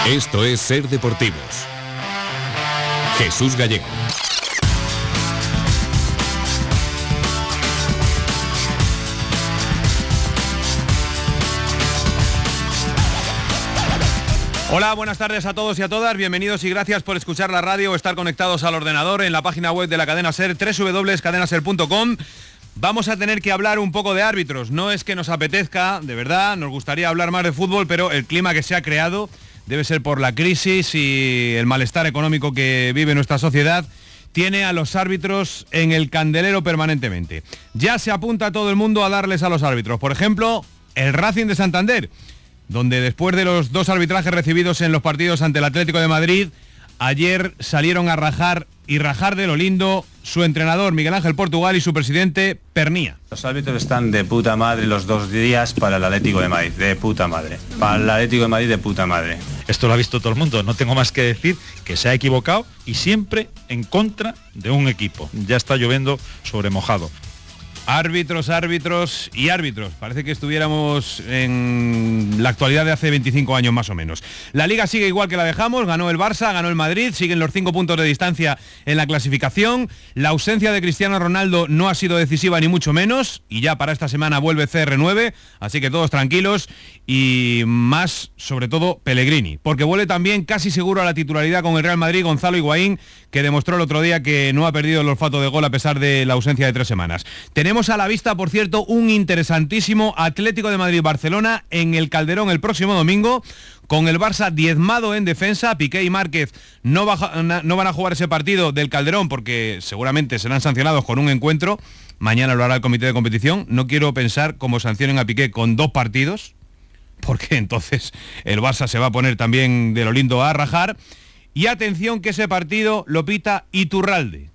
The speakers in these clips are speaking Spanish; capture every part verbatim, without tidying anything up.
Esto es Ser Deportivos. Jesús Gallego. Hola, buenas tardes a todos y a todas, bienvenidos y gracias por escuchar la radio o estar conectados al ordenador en la página web de la cadena SER, doble u doble u doble u punto cadena ser punto com. Vamos a tener que hablar un poco de árbitros, no es que nos apetezca, de verdad, nos gustaría hablar más de fútbol, pero el clima que se ha creado debe ser por la crisis y el malestar económico que vive nuestra sociedad, tiene a los árbitros en el candelero permanentemente. Ya se apunta todo el mundo a darles a los árbitros, por ejemplo, el Racing de Santander, donde después de los dos arbitrajes recibidos en los partidos ante el Atlético de Madrid, ayer salieron a rajar y rajar de lo lindo su entrenador Miguel Ángel Portugal y su presidente Pernía. Los árbitros están de puta madre los dos días para el Atlético de Madrid, de puta madre. Para el Atlético de Madrid, de puta madre. Esto lo ha visto todo el mundo, no tengo más que decir que se ha equivocado y siempre en contra de un equipo. Ya está lloviendo sobre mojado. Árbitros, árbitros y árbitros. Parece que estuviéramos en la actualidad de hace veinticinco años más o menos. La Liga sigue igual que la dejamos, ganó el Barça, ganó el Madrid, siguen los cinco puntos de distancia en la clasificación. La ausencia de Cristiano Ronaldo no ha sido decisiva ni mucho menos, y ya para esta semana vuelve C R nueve, así que todos tranquilos, y más sobre todo Pellegrini, porque vuelve también casi seguro a la titularidad con el Real Madrid Gonzalo Higuaín, que demostró el otro día que no ha perdido el olfato de gol a pesar de la ausencia de tres semanas. Tenemos Tenemos a la vista, por cierto, un interesantísimo Atlético de Madrid-Barcelona en el Calderón el próximo domingo, con el Barça diezmado en defensa. Piqué y Márquez no, baja, no van a jugar ese partido del Calderón porque seguramente serán sancionados con un encuentro. Mañana lo hará el comité de competición. No quiero pensar cómo sancionen a Piqué con dos partidos, porque entonces el Barça se va a poner también de lo lindo a rajar. Y atención que ese partido lo pita Iturralde.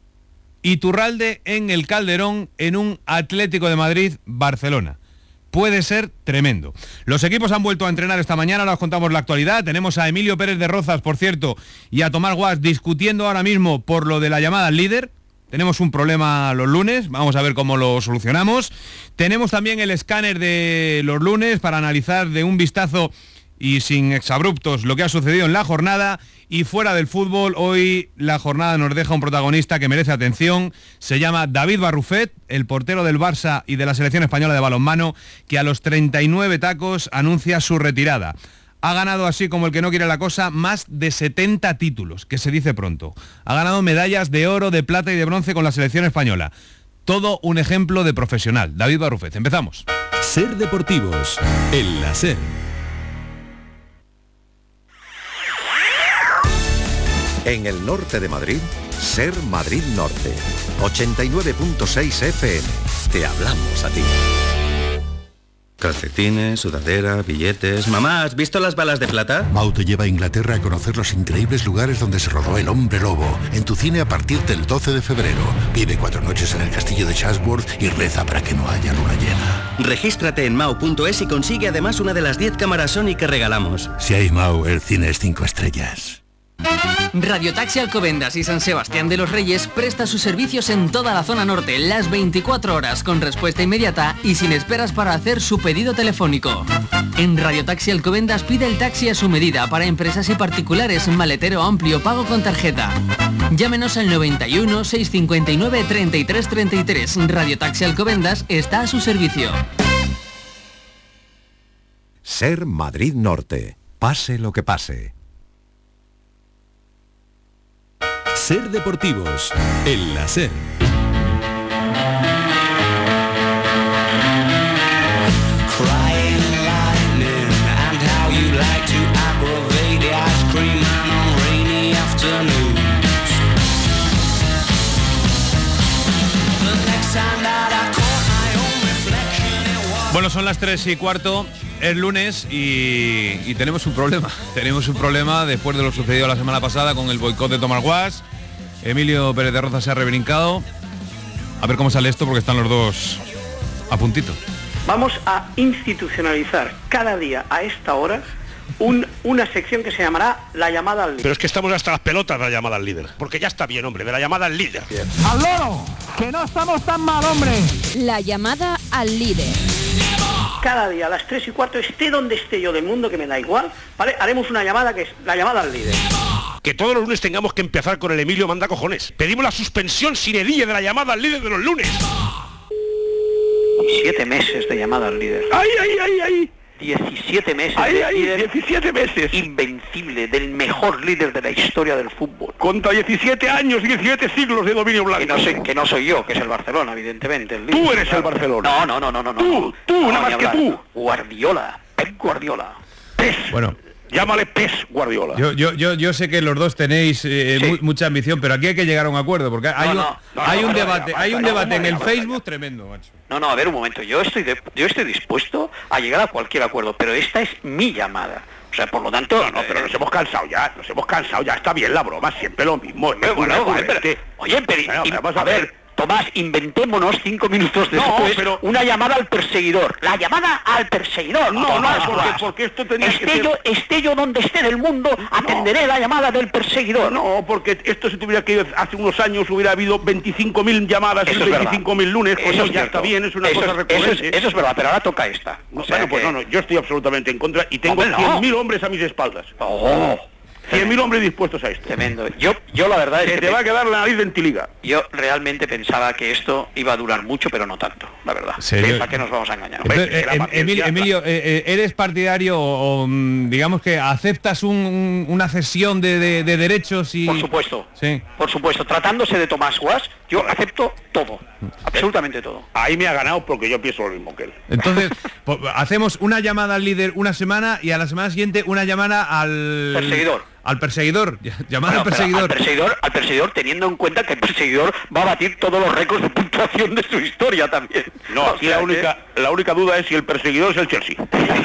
Iturralde en el Calderón en un Atlético de Madrid-Barcelona. Puede ser tremendo. Los equipos han vuelto a entrenar esta mañana, ahora os contamos la actualidad. Tenemos a Emilio Pérez de Rozas, por cierto, y a Tomás Guas discutiendo ahora mismo por lo de la llamada al líder. Tenemos un problema los lunes, vamos a ver cómo lo solucionamos. Tenemos también el escáner de los lunes para analizar de un vistazo y sin exabruptos lo que ha sucedido en la jornada. Y fuera del fútbol, hoy la jornada nos deja un protagonista que merece atención. Se llama David Barrufet, el portero del Barça y de la selección española de balonmano, que a los treinta y nueve tacos anuncia su retirada. Ha ganado, así como el que no quiere la cosa, más de setenta títulos, que se dice pronto. Ha ganado medallas de oro, de plata y de bronce con la selección española. Todo un ejemplo de profesional. David Barrufet, empezamos. Ser Deportivos, en la SER. En el norte de Madrid, Ser Madrid Norte, ochenta y nueve punto seis F M. Te hablamos a ti. Calcetines, sudadera, billetes... Mamá, ¿has visto las balas de plata? Mau te lleva a Inglaterra a conocer los increíbles lugares donde se rodó El Hombre Lobo. En tu cine a partir del doce de febrero. Vive cuatro noches en el castillo de Chatsworth y reza para que no haya luna llena. Regístrate en mau punto es y consigue además una de las diez cámaras Sony que regalamos. Si hay Mau, el cine es cinco estrellas. Radiotaxi Alcobendas y San Sebastián de los Reyes presta sus servicios en toda la zona norte, las veinticuatro horas, con respuesta inmediata y sin esperas para hacer su pedido telefónico. En Radiotaxi Alcobendas pide el taxi a su medida para empresas y particulares, maletero amplio, pago con tarjeta. Llámenos al noventa y uno, seiscientos cincuenta y nueve, treinta y tres treinta y tres. Radiotaxi Alcobendas está a su servicio. Ser Madrid Norte. Pase lo que pase. Ser Deportivos, en la SER. Bueno, son las tres y cuarto, es lunes y, y tenemos un problema. Tenemos un problema después de lo sucedido la semana pasada con el boicot de Tomás Guas. Emilio Pérez de Rozas se ha rebrincado. A ver cómo sale esto porque están los dos a puntito. Vamos a institucionalizar cada día a esta hora un, una sección que se llamará La Llamada al Líder. Pero es que estamos hasta las pelotas de la llamada al líder. Porque ya está bien, hombre, de la llamada al líder. ¡Al loro! ¡Que no estamos tan mal, hombre! La Llamada al Líder. cada día a las tres y cuarto, esté donde esté yo del mundo, que me da igual, ¿vale? Haremos una llamada que es la llamada al líder. Que todos los lunes tengamos que empezar con el Emilio manda cojones. Pedimos la suspensión sine die de la llamada al líder de los lunes. diecisiete meses de llamada al líder. ¡Ay, ay, ay, ay! diecisiete meses ¡Ay, de ay! líder diecisiete meses. invencible, del mejor líder de la historia del fútbol. Contra diecisiete años, diecisiete siglos de dominio blanco. Que no soy, que no soy yo, que es el Barcelona, evidentemente. El líder, Tú eres claro. el Barcelona. No, no, no, no, no. Tú, no. tú, no, nada más que hablar. tú. Guardiola, Pep Guardiola. Pes. Bueno. Llámale Pes Guardiola. Yo, yo, yo, yo sé que los dos tenéis eh, Sí. mu mucha ambición, pero aquí hay que llegar a un acuerdo, porque hay No, un, no, no, hay no, un no, debate, no, hay no, un no, debate no, en no, el no, no, Facebook tremendo, macho. No, no, a ver un momento, yo estoy de, yo estoy dispuesto a llegar a cualquier acuerdo, pero esta es mi llamada. O sea, por lo tanto... No, no, pero nos hemos cansado ya, nos hemos cansado ya, está bien la broma, siempre lo mismo. Eh, bueno, vale, pero- oye, pero, Bueno, y- pero vamos a ver, Tomás, inventémonos cinco minutos No, después pero- una llamada al perseguidor. La llamada al perseguidor. No, Tomás, no, porque, Tomás. porque esto tenía que Esté ser... yo, esté yo donde esté del mundo, atenderé la llamada del perseguidor. No, porque esto se tuviera que ir hace unos años, hubiera habido veinticinco mil llamadas Eso en es verdad. veinticinco mil lunes, pues Eso eso es ya cierto. está bien, es una Eso cosa es- recurrente. Eso es, eso es verdad, pero ahora toca esta. No, O sea bueno, pues que- no, no, yo estoy absolutamente en contra y tengo Hombre, no. cien mil hombres a mis espaldas. Oh, cien mil hombres dispuestos a esto. tremendo. Yo, yo la verdad es Se que te pe- va a quedar la nariz ventiliga. yo realmente pensaba que esto iba a durar mucho, pero no tanto, la verdad. Sí, yo- ¿Para qué nos vamos a engañar? Hombre, Entonces, que será eh, em- paciencia, Emilio, Emilio, eh, eh, ¿eres partidario o, o, mm, digamos que aceptas un- un- una cesión de, de- de derechos y...? Por supuesto. Sí. Por supuesto, tratándose de Tomás Guas, yo acepto todo, absolutamente todo. Ahí me ha ganado porque yo pienso lo mismo que él. Entonces, po- hacemos una llamada al líder una semana y a la semana siguiente una llamada al... Perseguidor. Al perseguidor. Llamada Bueno, al pero perseguidor. al perseguidor, al perseguidor, teniendo en cuenta que el perseguidor va a batir todos los récords de puntuación de su historia también. No, O aquí sea la que- única, la única duda es si el perseguidor es el Chelsea.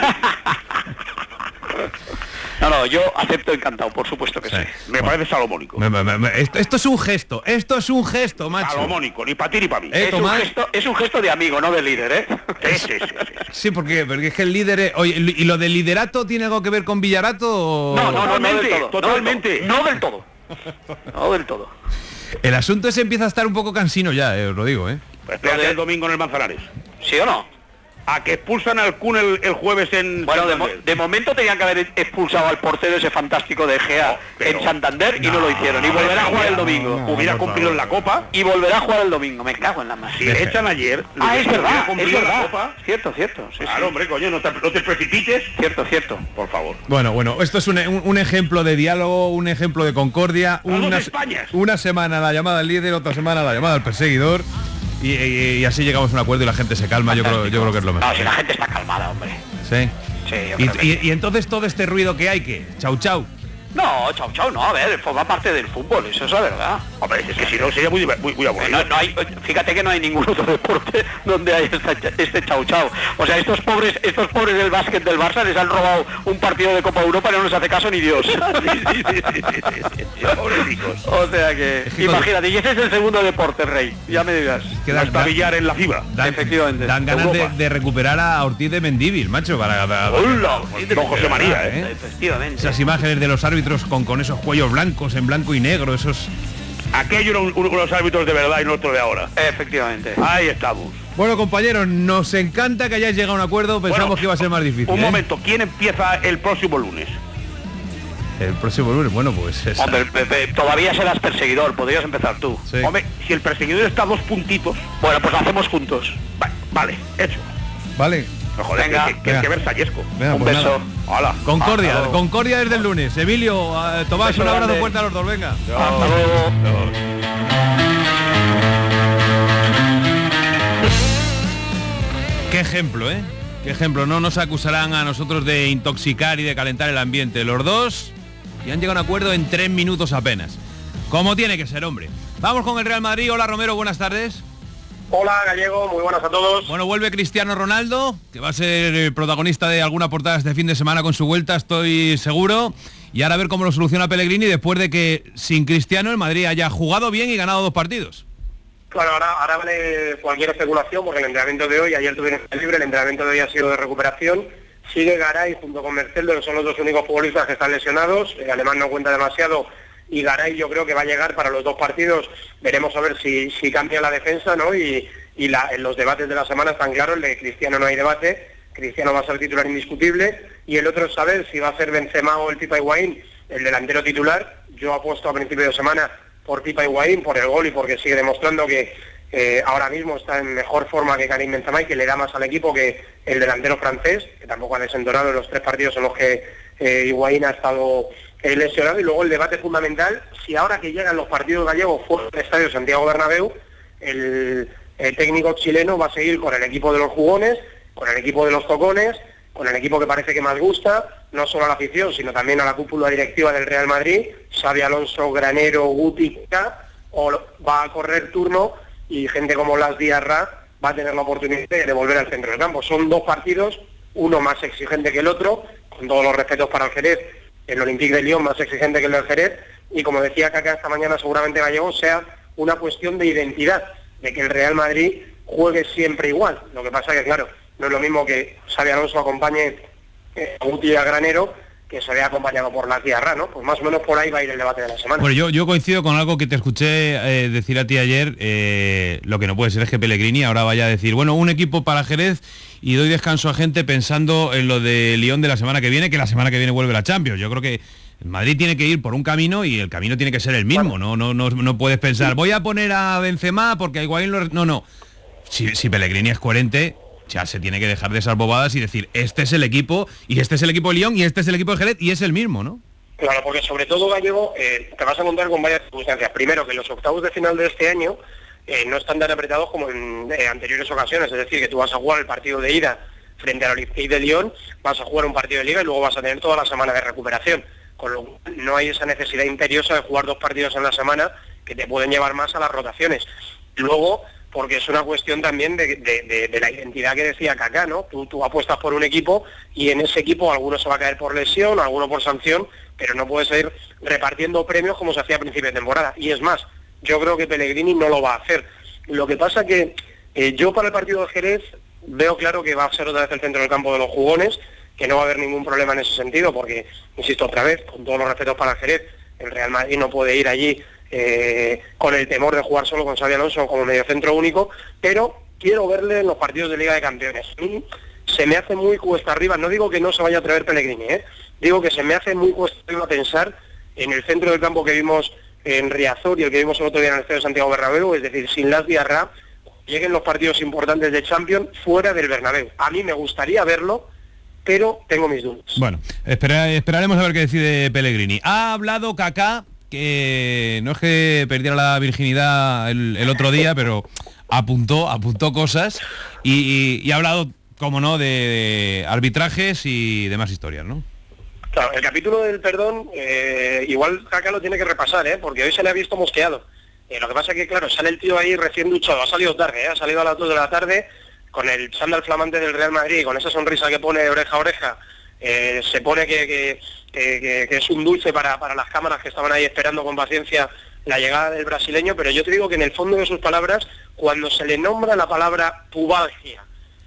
No, no, yo acepto encantado, por supuesto que sí. Me parece salomónico. Me- me- me- esto, esto es un gesto, esto es un gesto, macho. Salomónico, ni para ti ni para mí. Eh, Es un, Tomás. gesto, es un gesto de amigo, no de líder, ¿eh? Ese, ese, ese. Sí, porque, porque es que el líder es... Oye, ¿y lo del liderato tiene algo que ver con Villarato o...? No, no, no, no del Totalmente, todo. totalmente. No del todo. No del todo. El asunto ese empieza a estar un poco cansino ya, eh, os lo digo, ¿eh? Pues espérate Lo de- el domingo en el Manzanares. ¿Sí o no? A que expulsan al Kun el, el jueves en Bueno, de, mo- Santander. de momento tenían que haber expulsado al portero ese fantástico de Gea No, pero- en Santander y no, lo hicieron. Y volverá a jugar el domingo. Hubiera por cumplido en la Copa. Y volverá a jugar el domingo. Me cago en la más. Si le echan ayer, le Ah, es hubiera verdad, es cumplido en la verdad. Copa. Cierto, cierto. Sí, Claro, sí. hombre, coño, no te, no te precipites. Cierto, cierto. Por favor. Bueno, bueno, esto es un, un- un ejemplo de diálogo, un ejemplo de concordia. Las dos Una, Españas. una semana la llamada al líder, otra semana la llamada al perseguidor. Y, y- y así llegamos a un acuerdo y la gente se calma, yo creo, yo creo que es lo mejor. No, si la gente está calmada, hombre. Sí. Sí, yo Y, creo que y- y entonces todo este ruido que hay, que chau chau. No, chau, chau, no, a ver, forma parte del fútbol, eso es la verdad. Hombre, es que si no sería muy, diver- muy, muy Eh, aburrido. No, no hay, fíjate que no hay ningún otro deporte donde hay esta- este chau chau. O sea, estos pobres, estos pobres del básquet del Barça les han robado un partido de Copa Europa y no les hace caso ni Dios. Pobrecicos. O sea que, Es que imagínate, y ese es el segundo deporte, Rey, ya me digas. Que No dan, está dan- billar en la FIBA. dan- Efectivamente. dan ganas de, Europa. de recuperar a Ortiz de Mendívil, macho, para, para- ¡Hola! Don José María, ¿eh? Efectivamente. esas imágenes de los árbitros con, con esos cuellos blancos en blanco y negro, esos... Aquello eran un- unos árbitros de verdad y no otros de ahora. Efectivamente. Ahí estamos. Bueno, compañeros, nos encanta que hayáis llegado a un acuerdo, pensamos Bueno, que iba a ser más difícil. Un ¿eh? momento, ¿quién empieza el próximo lunes? El próximo lunes, bueno, pues... esa- Hombre, Pepe, todavía serás perseguidor, podrías empezar tú. Sí. Hombre, si el perseguidor está a dos puntitos, Bueno, pues lo hacemos juntos. va- vale, hecho. Vale. No, joder, Venga. que, que, que hay que ver Sallesco. Venga, Un pues beso. nada. Hola. Concordia, Hasta luego. Concordia desde el lunes. Emilio, eh, Tomás, beso un abrazo grande. fuerte a los dos, venga. Hasta luego. Qué ejemplo, ¿eh? Qué ejemplo. No nos acusarán a nosotros de intoxicar y de calentar el ambiente. Los dos y han llegado a un acuerdo en tres minutos apenas. Como tiene que ser, hombre. Vamos con el Real Madrid. Hola, Romero, buenas tardes. Hola Gallego, muy buenas a todos. Bueno, vuelve Cristiano Ronaldo, que va a ser el protagonista de alguna portada este fin de semana con su vuelta, estoy seguro. Y ahora a ver cómo lo soluciona Pellegrini después de que sin Cristiano el Madrid haya jugado bien y ganado dos partidos. Claro, ahora, ahora vale cualquier especulación porque el entrenamiento de hoy, ayer tuvieron libre, el entrenamiento de hoy ha sido de recuperación. Sigue Garay junto con Merceldo, que son los dos únicos futbolistas que están lesionados. El alemán no cuenta demasiado y Garay yo creo que va a llegar para los dos partidos. Veremos a ver si, si cambia la defensa, ¿no? Y, y la, en los debates de la semana están claros, el de Cristiano no hay debate. Cristiano va a ser titular indiscutible, y el otro es saber si va a ser Benzema o el Pipa Higuaín el delantero titular. Yo apuesto a principio de semana por Pipa Higuaín, por el gol y porque sigue demostrando que eh, ahora mismo está en mejor forma que Karim Benzema y que le da más al equipo que el delantero francés, que tampoco ha desentonado en los tres partidos en los que eh, Higuaín ha estado eh, lesionado. Y luego el debate fundamental, si ahora que llegan los partidos gallegos fuera del Estadio Santiago Bernabéu, el, el técnico chileno va a seguir con el equipo de los jugones, con el equipo de los tocones, con el equipo que parece que más gusta, no solo a la afición, sino también a la cúpula directiva del Real Madrid, Xabi Alonso, Granero, Guti, o va a correr turno y gente como Las Diarra va a tener la oportunidad de volver al centro del campo. Son dos partidos, uno más exigente que el otro, con todos los respetos para el Jerez, el Olympique de Lyon más exigente que el del Jerez, y como decía Kaká esta mañana, seguramente Gallego sea una cuestión de identidad, de que el Real Madrid juegue siempre igual. Lo que pasa que, claro, no es lo mismo que Xabi Alonso acompañe a Guti y a Granero que se vea acompañado por la Diarra, ¿no? Pues más o menos por ahí va a ir el debate de la semana. Bueno, yo, yo coincido con algo que te escuché eh, decir a ti ayer. Eh, lo que no puede ser es que Pellegrini ahora vaya a decir, bueno, un equipo para Jerez y doy descanso a gente pensando en lo de Lyon de la semana que viene, que la semana que viene vuelve la Champions. Yo creo que Madrid tiene que ir por un camino y el camino tiene que ser el mismo. Bueno. No, no, no, no puedes pensar, voy a poner a Benzema porque a Higuaín lo... No, no. Si, si Pellegrini es coherente, ya se tiene que dejar de esas bobadas y decir, este es el equipo, y este es el equipo de Lyon, y este es el equipo de Jerez, y es el mismo, ¿no? Claro, porque sobre todo, Gallego, eh, te vas a encontrar con varias circunstancias. Primero, que los octavos de final de este año eh, no están tan apretados como en eh, anteriores ocasiones, es decir, que tú vas a jugar el partido de ida frente al Olympique de Lyon, vas a jugar un partido de liga y luego vas a tener toda la semana de recuperación, con lo cual no hay esa necesidad imperiosa de jugar dos partidos en la semana que te pueden llevar más a las rotaciones. Luego, porque es una cuestión también de, de, de, de la identidad que decía Kaká, ¿no? Tú, tú apuestas por un equipo y en ese equipo alguno se va a caer por lesión, alguno por sanción, pero no puedes ir repartiendo premios como se hacía a principio de temporada. Y es más, yo creo que Pellegrini no lo va a hacer. Lo que pasa que eh, yo para el partido de Jerez veo claro que va a ser otra vez el centro del campo de los jugones, que no va a haber ningún problema en ese sentido, porque, insisto otra vez, con todos los respetos para el Jerez, el Real Madrid no puede ir allí Eh, con el temor de jugar solo con Xabi Alonso como mediocentro único, pero quiero verle en los partidos de Liga de Campeones. A mí se me hace muy cuesta arriba, no digo que no se vaya a atrever Pellegrini, ¿eh? digo que se me hace muy cuesta arriba pensar en el centro del campo que vimos en Riazor y el que vimos el otro día en el Estadio de Santiago Bernabéu, es decir, sin Las Diarra, lleguen los partidos importantes de Champions fuera del Bernabéu. A mí me gustaría verlo, pero tengo mis dudas. Bueno, espera, esperaremos a ver qué decide Pellegrini. Ha hablado Kaká, que no es que perdiera la virginidad el, el otro día, pero apuntó, apuntó cosas y, y, y ha hablado, como no, de, de arbitrajes y demás historias, ¿no? Claro, el capítulo del perdón, eh, igual Kaká lo tiene que repasar, ¿eh? Porque hoy se le ha visto mosqueado. Eh, lo que pasa es que, claro, sale el tío ahí recién duchado, ha salido tarde, ¿eh? ha salido a las dos de la tarde, con el chándal flamante del Real Madrid, con esa sonrisa que pone de oreja a oreja, eh, se pone que, que, que, que es un dulce para, para las cámaras que estaban ahí esperando con paciencia la llegada del brasileño, pero yo te digo que en el fondo de sus palabras, cuando se le nombra la palabra pubalgia,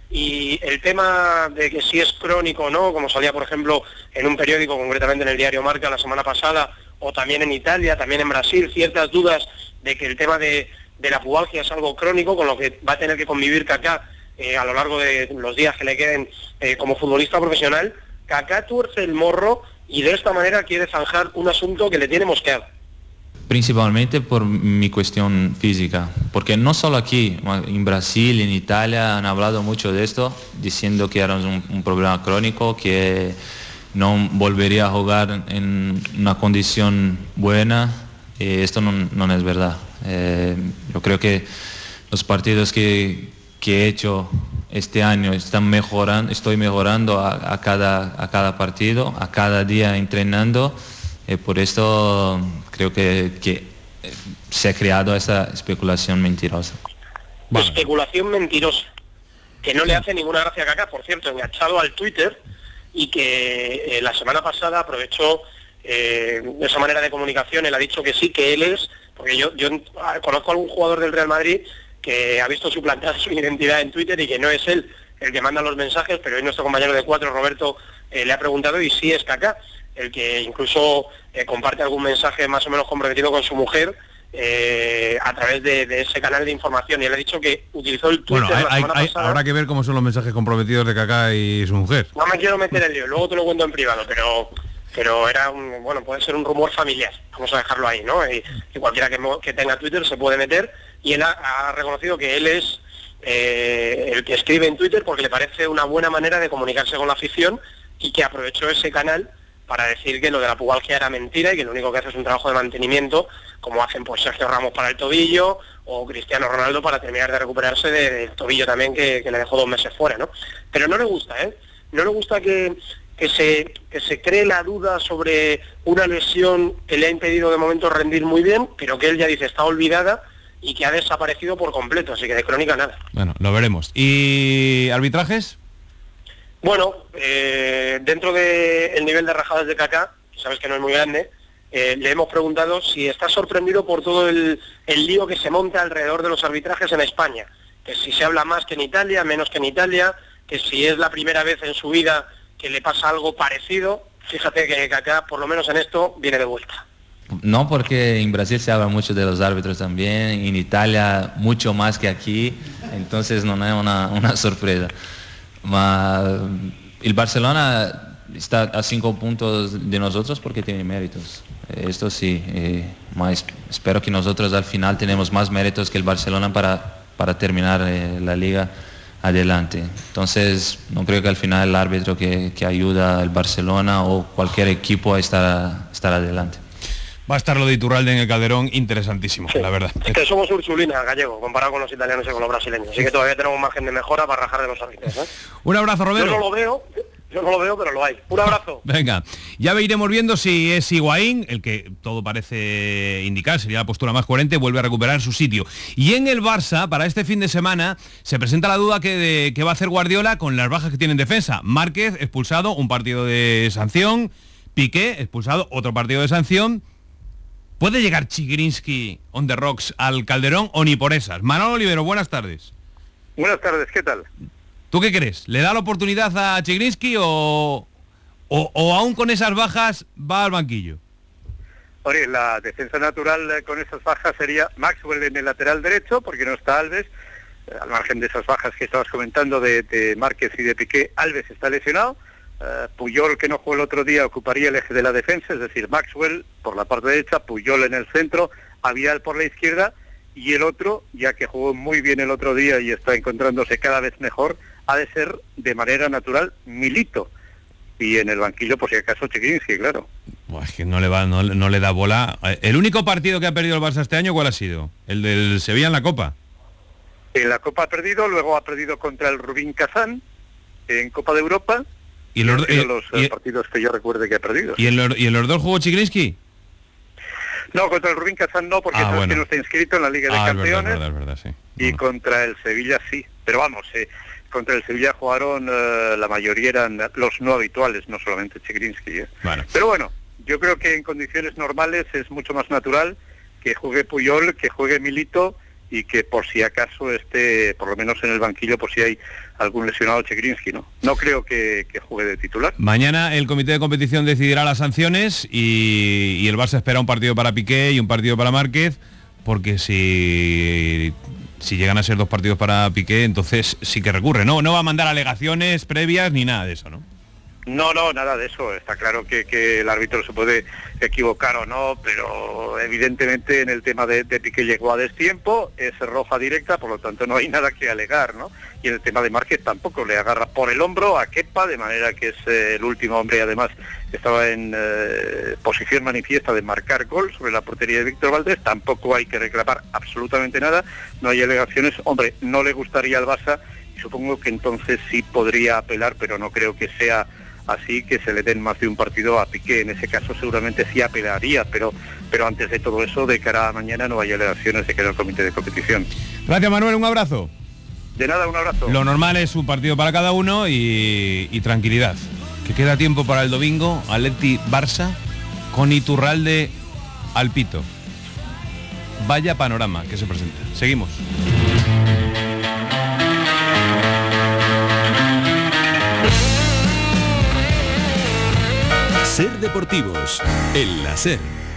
y el tema de que si es crónico o no, como salía por ejemplo en un periódico, concretamente en el diario Marca la semana pasada, o también en Italia, también en Brasil, ciertas dudas de que el tema de, de la pubalgia es algo crónico, con lo que va a tener que convivir Kaká eh, a lo largo de los días que le queden eh, como futbolista profesional. Kaká tuerce el morro y de esta manera quiere zanjar un asunto que le tiene mosqueado. Principalmente por mi cuestión física, porque no solo aquí, en Brasil, en Italia han hablado mucho de esto, diciendo que era un, un problema crónico, que no volvería a jugar en una condición buena, y esto no, no es verdad. Eh, yo creo que los partidos que, que he hecho este año están mejorando, estoy mejorando a, a, cada, a cada partido, a cada día entrenando. Eh, por esto creo que, que se ha creado esa especulación mentirosa. Vale. Especulación mentirosa, que no le hace ninguna gracia a Kaká, por cierto, enganchado al Twitter, y que eh, la semana pasada aprovechó eh, esa manera de comunicación. Él ha dicho que sí, que él es, porque yo, yo conozco a algún jugador del Real Madrid que ha visto suplantar su identidad en Twitter y que no es él el que manda los mensajes, pero hoy nuestro compañero de cuatro, Roberto, eh, le ha preguntado y sí es Kaká, el que incluso eh, comparte algún mensaje más o menos comprometido con su mujer, eh, a través de, de ese canal de información. Y él ha dicho que utilizó el Twitter bueno, la hay, semana hay, pasada. habrá que ver cómo son los mensajes comprometidos de Kaká y su mujer. No me quiero meter en lío, luego te lo cuento en privado, pero pero era un, bueno, puede ser un rumor familiar, vamos a dejarlo ahí, ¿no? Y, y cualquiera que, que tenga Twitter se puede meter, y él ha, ha reconocido que él es eh, el que escribe en Twitter porque le parece una buena manera de comunicarse con la afición, y que aprovechó ese canal para decir que lo de la pubalgia era mentira y que lo único que hace es un trabajo de mantenimiento, como hacen pues Sergio Ramos para el tobillo o Cristiano Ronaldo para terminar de recuperarse de, del tobillo también, que, que le dejó dos meses fuera, ¿no? Pero no le gusta, ¿eh? No le gusta que, que, se, que se cree la duda sobre una lesión que le ha impedido de momento rendir muy bien, pero que él ya dice está olvidada y que ha desaparecido por completo, así que de crónica nada. Bueno, lo veremos. ¿Y arbitrajes? Bueno, eh, dentro del nivel de rajadas de Kaká, que sabes que no es muy grande, eh, le hemos preguntado si está sorprendido por todo el, el lío que se monta alrededor de los arbitrajes en España, que si se habla más que en Italia, menos que en Italia, que si es la primera vez en su vida que le pasa algo parecido. Fíjate que Kaká, por lo menos en esto, viene de vuelta. No, porque en Brasil se habla mucho de los árbitros también, en Italia mucho más que aquí, entonces no es una, una sorpresa. Ma, el Barcelona está a cinco puntos de nosotros porque tiene méritos, esto sí, eh, más espero que nosotros al final tenemos más méritos que el Barcelona para, para terminar eh, la liga adelante. Entonces no creo que al final el árbitro que, que ayuda al Barcelona o cualquier equipo a estar, a estar adelante. Va a estar lo de Iturralde en el Calderón interesantísimo, sí, la verdad. Es que somos Ursulina, gallego, comparado con los italianos y con los brasileños. Así que todavía tenemos margen de mejora para rajar de los árbitros, ¿eh? Un abrazo, Romero. Yo no lo veo, yo no lo veo, pero lo hay. Un abrazo. Venga, ya iremos viendo si es Higuaín, el que todo parece indicar, sería la postura más coherente, vuelve a recuperar su sitio. Y en el Barça, para este fin de semana, se presenta la duda que, de, que va a hacer Guardiola con las bajas que tiene en defensa. Márquez, expulsado, un partido de sanción. Piqué, expulsado, otro partido de sanción. ¿Puede llegar Chigrinsky on the rocks al Calderón o ni por esas? Manolo Olivero, buenas tardes. Buenas tardes, ¿qué tal? ¿Tú qué crees? ¿Le da la oportunidad a Chigrinsky o, o, o aún con esas bajas va al banquillo? Oye, la defensa natural eh, con esas bajas sería Maxwell en el lateral derecho, porque no está Alves. Eh, al margen de esas bajas que estabas comentando de, de Márquez y de Piqué, Alves está lesionado. Uh, Puyol, que no jugó el otro día, ocuparía el eje de la defensa, es decir, Maxwell por la parte derecha, Puyol en el centro, Avial por la izquierda, y el otro, ya que jugó muy bien el otro día y está encontrándose cada vez mejor, ha de ser de manera natural Milito, y en el banquillo por si acaso Chigrinsky, claro. Buah, es que no le va, no, no le da bola. El único partido que ha perdido el Barça este año, ¿cuál ha sido? El del Sevilla en la Copa. En la Copa ha perdido, luego ha perdido contra el Rubin Kazán, en Copa de Europa. Y los, y los y, partidos que yo recuerde que ha perdido. ¿Y en los, y en los dos jugó Chigrinsky? No, contra el Rubin Kazán no, porque ah, sabes bueno. que no está inscrito en la Liga de ah, Campeones. Es verdad, es verdad, es verdad, sí. Y no. Contra el Sevilla sí. Pero vamos, eh, contra el Sevilla jugaron, eh, la mayoría eran los no habituales, no solamente Chigrinsky. ¿eh? Bueno. Pero bueno, yo creo que en condiciones normales es mucho más natural que juegue Puyol, que juegue Milito, y que por si acaso esté, por lo menos en el banquillo, por si hay algún lesionado Chigrinsky, ¿no? No creo que, que juegue de titular. Mañana el comité de competición decidirá las sanciones y, y el Barça espera un partido para Piqué y un partido para Márquez, porque si, si llegan a ser dos partidos para Piqué, entonces sí que recurre, ¿no? No va a mandar alegaciones previas ni nada de eso, ¿no? No, no, nada de eso. Está claro que, que el árbitro se puede equivocar o no, pero evidentemente en el tema de, de Piqué llegó a destiempo, es roja directa, por lo tanto no hay nada que alegar, ¿no? Y en el tema de Márquez tampoco, le agarra por el hombro a Kepa, de manera que es eh, el último hombre, y además estaba en eh, posición manifiesta de marcar gol sobre la portería de Víctor Valdés. Tampoco hay que reclamar absolutamente nada, no hay alegaciones. Hombre, no le gustaría al Barça, y supongo que entonces sí podría apelar, pero no creo que sea así, que se le den más de un partido a Piqué. En ese caso seguramente sí apelaría, pero pero antes de todo eso, de cara a mañana, no hay alegaciones de cara al comité de competición. Gracias, Manuel, un abrazo. De nada, un abrazo. Lo normal es un partido para cada uno y, y tranquilidad. Que queda tiempo para el domingo, Atleti Barça, con Iturralde al pito. Vaya panorama que se presenta. Seguimos. Ser Deportivos, el láser.